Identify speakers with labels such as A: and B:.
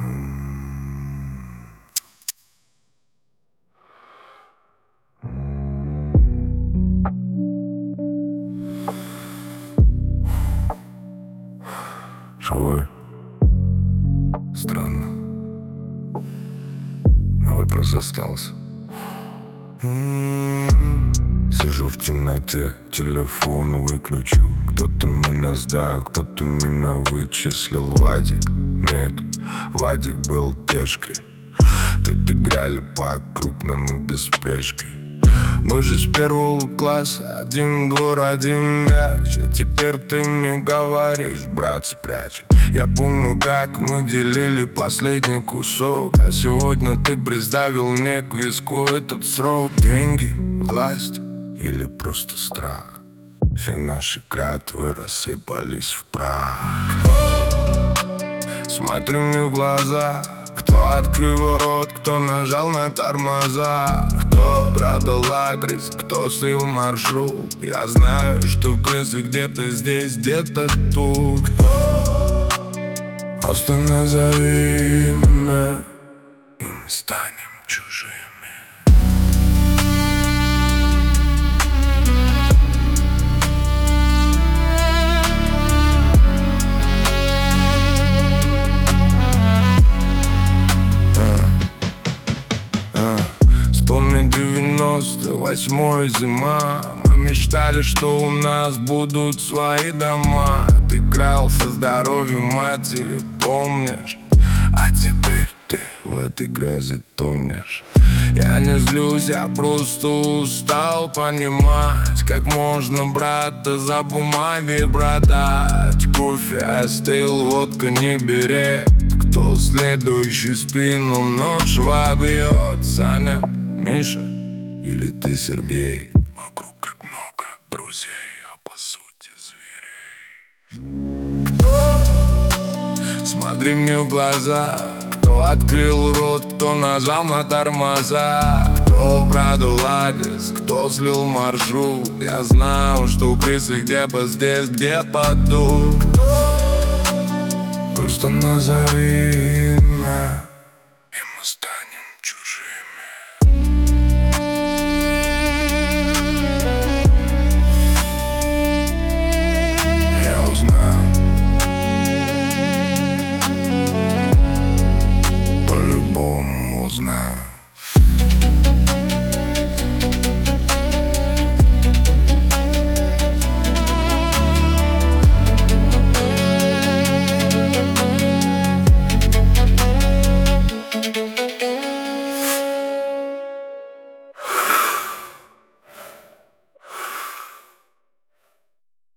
A: Живой. Странно. Но вопрос остался. Сижу в темноте, телефон выключил. Кто-то меня сдал, кто-то меня вычислил. Вадик, нет, Вадик был пешкой. Тут играли по-крупному без спешки. Мы же с первого класса, один двор, один мяч. А теперь ты мне говоришь, брат, спрячь. Я помню, как мы делили последний кусок, а сегодня ты приставил мне к виску этот срок. Деньги, власть или просто страх? Все наши клятвы рассыпались в прах. Смотри мне в глаза. Кто открыл рот, кто нажал на тормоза, кто продал адрес, кто слил маршрут. Я знаю, что крысы где-то здесь, где-то тут. Просто назови меня, и мы станем чужими. Вспомни 98-й зима. Мы мечтали, что у нас будут свои дома. Ты крал со здоровьем матери, помнишь? А теперь ты в этой грязи тонешь. Я не злюсь, я просто устал понимать, как можно брата за бумагой продать. Кофе остыл, водка не берет. Кто следующий в спину нож вобьет? Саня, Миша или ты, Сергей? Вокруг как много друзей, а по сути зверей. Смотри мне в глаза. Кто открыл рот, кто нажал на тормоза, кто продал адрес, кто слил маршрут. Я знаю, что крысы где-то здесь, где-то тут. Просто назови меня.